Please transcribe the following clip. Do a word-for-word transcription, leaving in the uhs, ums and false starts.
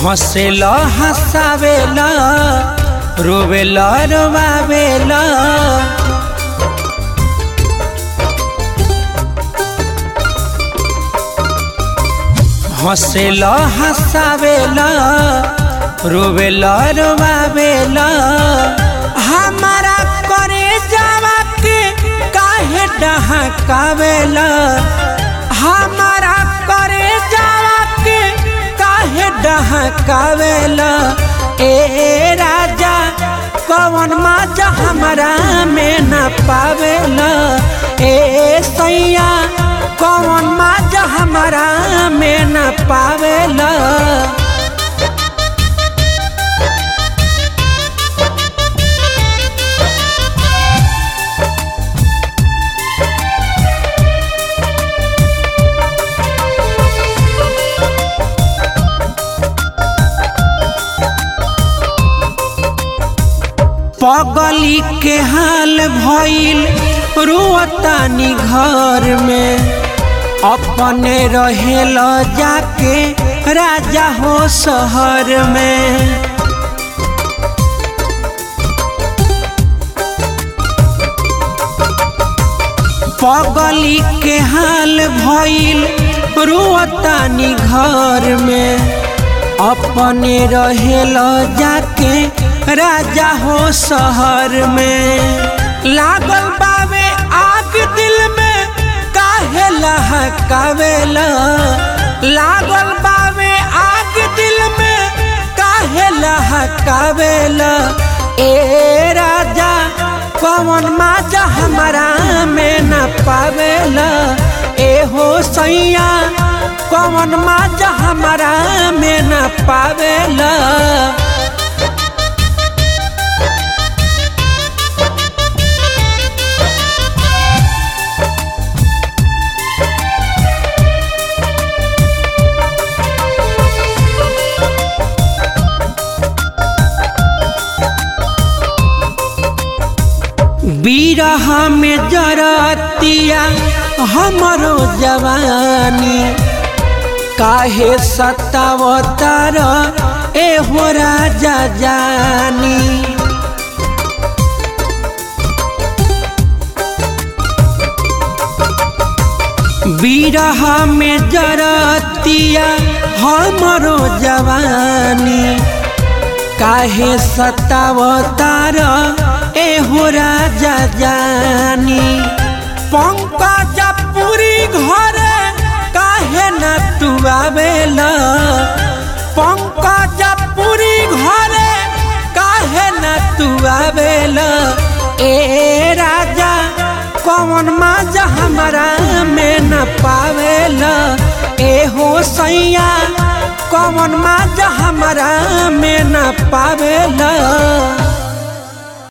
हंसेला हंसावेला रोवेला रोवावेला हंसेला हंसावेला रोवेला रोवावेला हमारा करे जावा के काहे डहकावेला हमारा करे जावा के काहे डहकावेला ए राजा कौन मजा हमारा में न पावेला ए सैया कौन मजा हमारा में न पावेला पगली के हाल भइल रोतानी घर में अपने रहेला जाके राजा हो शहर में पगली के हाल भइल रोतानी घर में अपने रहेला जाके राजा हो शहर में लागल बावे आग दिल में काहे लहकावेला लागल बावे आग दिल में काहे लहकावेला ए राजा कौन मजा हमारा में न पावेला ए हो सैया कौन मजा हमारा में न पावेला बिरह में जरतिया हमरो जवानी काहे सतावतार ए हो राजा जानी बिरह में जरतिया हमरो जवानी काहे सतावतार ए हो राजा जानी पंकज पूरी घर काहे न तू आवेला पंकज पूरी घर काहे न तू आवेला ए राजा कौन मजा हमारा में न पावेला ए हो सैया कौन मजा हमारा में न पावेला।